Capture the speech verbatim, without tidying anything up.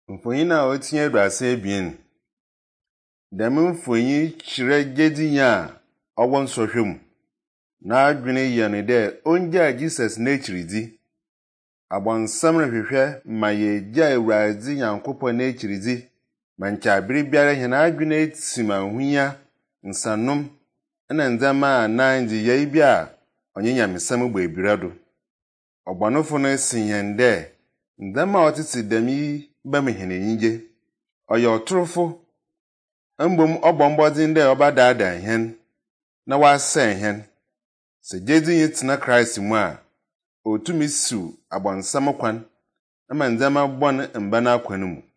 Mfonyin a otinye aduasa ebien. Dɛm mfonyin kyerɛ gyedinya a ɔwɔ nsɔhwɛ mu. Na adwene yɛ ne dɛ ongyaa Jesus n'ekyiridi. Abɔnsɛm rehwehwɛ ma yegyaa Awurade Nyankopɔn n'ekyiridi. Ma nkyabere biara hɛn adwene etim ahonya, nsanom, na ndzɛmba a nan gyeyɛe bi a ɔnye Nyamesɛm bɔ ebira do. Ɔbɔnefo no sen yɛn dɛ ndzɛmba a ɔtete dɛm yi bɛma hɛn enyigye. Ɔyɛ ɔtorofo, mbom ɔbɔ mbɔdzen dɛ ɔbɛdaadaa hɛn na wasɛe hɛn. Sɛ gyedi yi tena Christ mu a, otumi siw abɔnsɛm kwan, ama ndzɛmba bɔn mba n'akwan mu.